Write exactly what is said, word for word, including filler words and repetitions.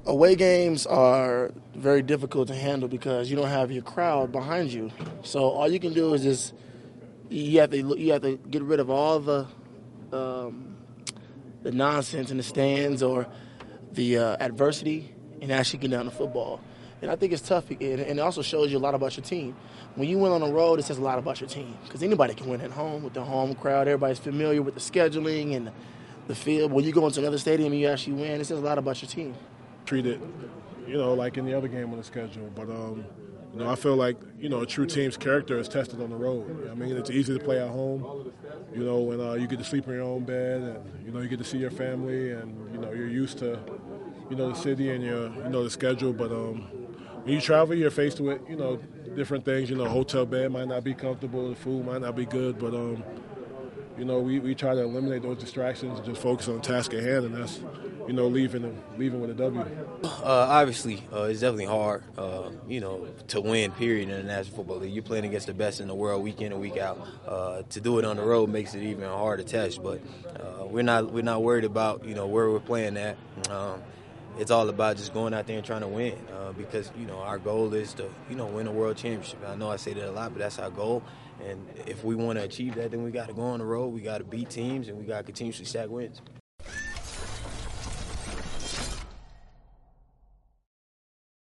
Away games are very difficult to handle because you don't have your crowd behind you. So all you can do is just you have to you have to get rid of all the um, the nonsense in the stands or the uh, adversity and actually get down to football. And I think it's tough, and it also shows you a lot about your team. When you win on the road, it says a lot about your team because anybody can win at home with the home crowd. Everybody's familiar with the scheduling and the field. When you go into another stadium and you actually win, it says a lot about your team. Treat it, you know, like any other game on the schedule. But, um, you know, I feel like, you know, a true team's character is tested on the road. I mean, it's easy to play at home, you know, when uh, you get to sleep in your own bed and, you know, you get to see your family and, you know, you're used to, you know, the city and your, you know, the schedule. But um, when you travel, you're faced with, you know, different things. You know, hotel bed might not be comfortable, the food might not be good, but, um, you know, we, we try to eliminate those distractions and just focus on the task at hand, and that's, you know, leaving leaving with a W. Uh, obviously, uh, it's definitely hard, uh, you know, to win, period, in the National Football League. You're playing against the best in the world week in and week out. Uh, to do it on the road makes it even a harder test, but uh, we're not we're not worried about, you know, where we're playing at. Um, it's all about just going out there and trying to win uh, because, you know, our goal is to, you know, win a world championship. I know I say that a lot, but that's our goal. And if we want to achieve that, then we got to go on the road. We got to beat teams, and we got to continuously stack wins.